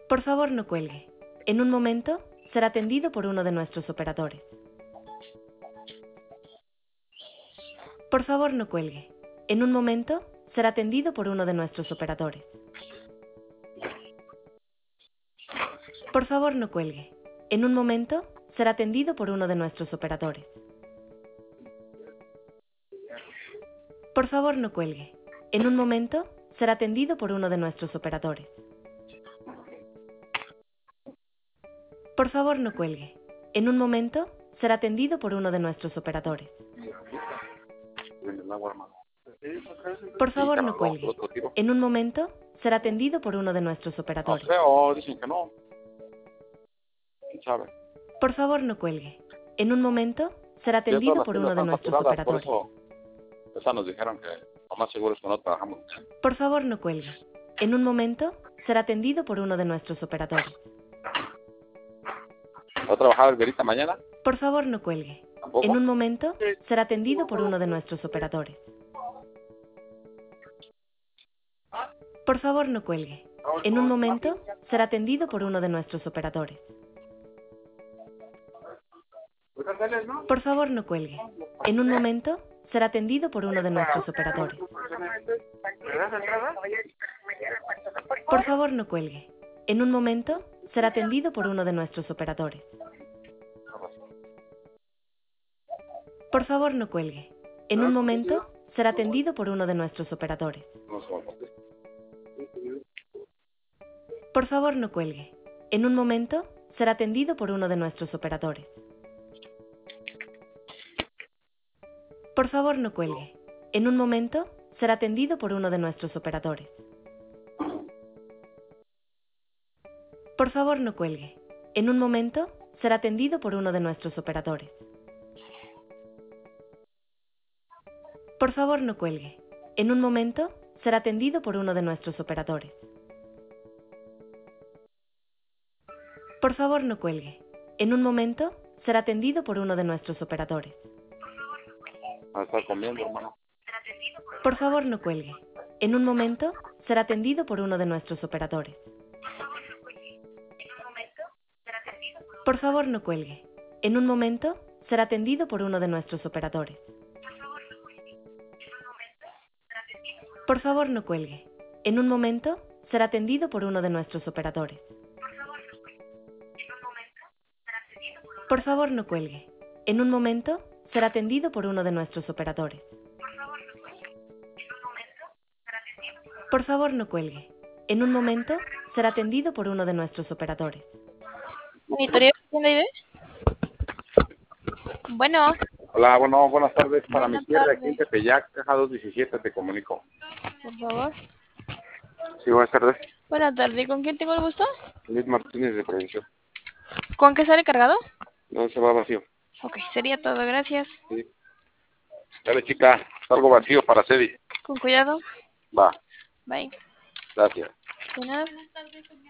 Por favor, no cuelgue. En un momento, será atendido por uno de nuestros operadores. Por favor, no cuelgue. En un momento, será atendido por uno de nuestros operadores. Por favor, no cuelgue. En un momento, será atendido por uno de nuestros operadores. Por favor, no cuelgue. En un momento, será atendido por uno de nuestros operadores. Por favor, no cuelgue. En un momento, será atendido por uno de nuestros operadores. Por favor, no cuelgue. En un momento, será atendido por uno de nuestros operadores. No sé, o dicen que no. ¿Quién sabe? Por favor, no cuelgue. En un momento, será Ya todas atendido las por tiendas uno de están nuestros saturadas, por operadores. eso esa nos dijeron que lo más seguro es que no trabajamos. Por favor, no cuelgue. En un momento, será atendido por uno de nuestros operadores. ¿Va a trabajar Verita mañana? Por favor, no cuelgue. ¿Tampoco? En un momento, será atendido por uno de nuestros operadores. Por favor, no cuelgue. En un momento, será atendido por uno de nuestros operadores. Por favor, no cuelgue. En un momento, será atendido por uno de nuestros operadores. Por favor, no cuelgue. En un momento, será atendido por uno de nuestros operadores. Por favor, no cuelgue. En un momento, será atendido por uno de nuestros operadores. Por favor, no cuelgue. En un momento, será atendido por uno de nuestros operadores. Por favor, no cuelgue. En un momento, será atendido por uno de nuestros operadores. Por favor, no cuelgue. En un momento, será atendido por uno de nuestros operadores. Por favor, no cuelgue. En un momento, será atendido por uno de nuestros operadores. Por favor, no cuelgue. En un momento, será atendido por uno de nuestros operadores. Va a estar comiendo, hermano. Por favor, no cuelgue. En un momento, será atendido por uno de nuestros operadores. Por favor, no cuelgue. En un momento, será atendido por uno de nuestros operadores. Por favor, no cuelgue. En un momento, será atendido por uno de nuestros operadores. Por favor, no cuelgue. En un momento, será atendido por uno de nuestros operadores. Por favor, no cuelgue. En un momento, será atendido por uno de nuestros operadores. Monitorio, ¿tienda ID? Bueno, Hola, bueno, buenas tardes. Para mi Buenas izquierda, aquí en tardes. Tepeyac, caja 217, te comunico. por favor. Sí, buenas tardes. Buenas tardes, ¿con quién tengo el gusto? Luis Martínez de Prevención. ¿Con qué sale cargado? No se va vacío. Ok, sería todo, gracias. Sí. Dale, chica, algo vacío para Cedi. Con cuidado. Va, Bye. gracias. De nada.